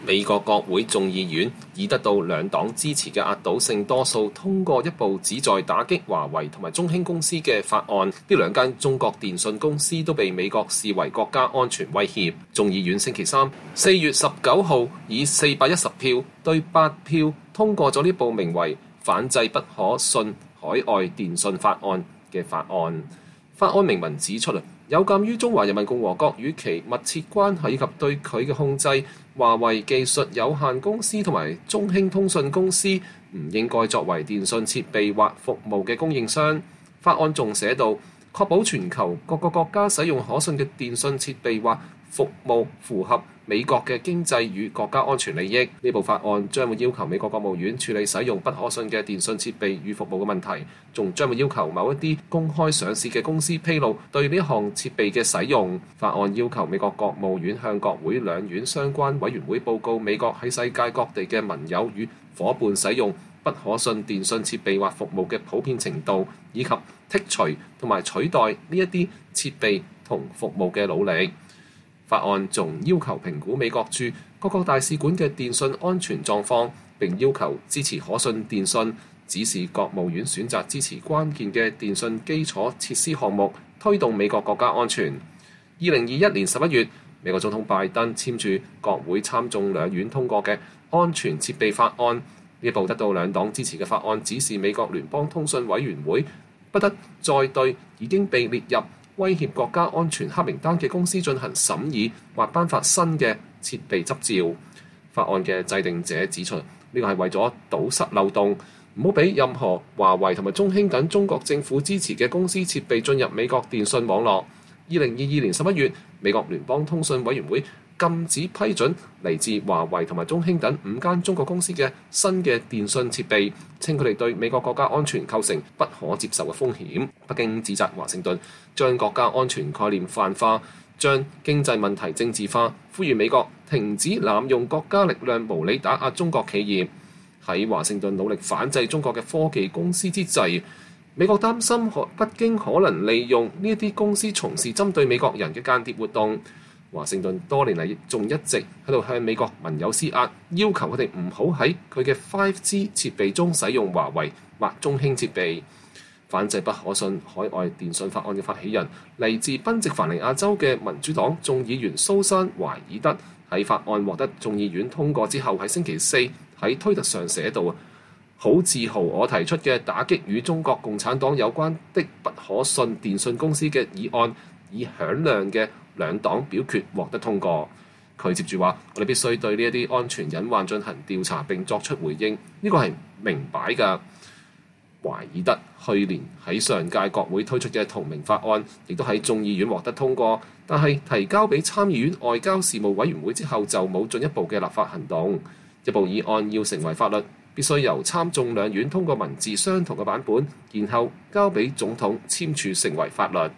美國國會眾議院以得到兩黨支持嘅壓倒性多數通過一部旨在打擊華為同埋中興公司嘅法案。呢兩間中國電信公司都被美國視為國家安全威脅。眾議院星期三4月19號以410票對8票通過咗呢部名為《反制不可信海外電信法案》嘅法案。法案明文指出有鑑於中華人民共和國與其密切關係以及對佢嘅控制，華為技術有限公司同埋中興通訊公司唔應該作為電信設備或服務嘅供應商。法案仲寫到，確保全球各個國家使用可信嘅電信設備或服務符合美國嘅經濟與國家安全利益。呢部法案將會要求美國國務院處理使用不可信嘅電信設備與服務嘅問題，仲將會要求某一啲公開上市嘅公司披露對呢項設備嘅使用。法案要求美國國務院向國會兩院相關委員會報告美國喺世界各地嘅盟友與夥伴使用不可信電信設備或服務嘅普遍程度，以及剔除同埋取代呢一啲設備同服務嘅努力。法案仲要求評估美國駐各個大使館嘅電信安全狀況，並要求支持可信電信，指示國務院選擇支持關鍵嘅電信基礎設施項目，推動美國國家安全。2021年11月，美國總統拜登簽署國會參眾兩院通過嘅安全設備法案。呢部得到兩黨支持嘅法案指示美國聯邦通訊委員會不得再對已經被列入威脅國家安全黑名單嘅公司進行審議或頒發新嘅設備執照。法案嘅制定者指出，呢個係為咗堵塞漏洞，唔好俾任何華為同埋中興等中國政府支持嘅公司設備進入美國電信網絡。2022年11月，美國聯邦通訊委員會禁止批准嚟自華為同埋中興等5間中國公司嘅新嘅電信設備，稱佢哋對美國國家安全構成不可接受嘅風險。北京指責華盛頓將國家安全概念泛化，將經濟問題政治化，呼籲美國停止濫用國家力量無理打壓中國企業。喺華盛頓努力反制中國嘅科技公司之際，美國擔心北京可能利用呢一啲公司從事針對美國人嘅間諜活動。華盛頓多年嚟仲一直喺度向美國盟友施壓，要求佢哋唔好喺佢嘅 5G 設備中使用華為或中興設備。反制不可信海外電信法案嘅發起人，嚟自賓夕凡尼亞州嘅民主黨眾議員蘇珊·懷爾德，喺法案獲得眾議院通過之後，喺星期四喺推特上寫道：好自豪我提出嘅打擊與中國共產黨有關的不可信電信公司嘅議案，以響亮嘅兩黨表決獲得通過。佢接住話：我哋必須對呢一啲安全隱患進行調查並作出回應，呢個係明擺㗎。懷爾德去年喺上屆國會推出嘅同名法案，亦都喺眾議院獲得通過，但係提交俾參議院外交事務委員會之後就冇進一步嘅立法行動。一部議案要成為法律，必須由參眾兩院通過文字相同嘅版本，然後交俾總統簽署成為法律。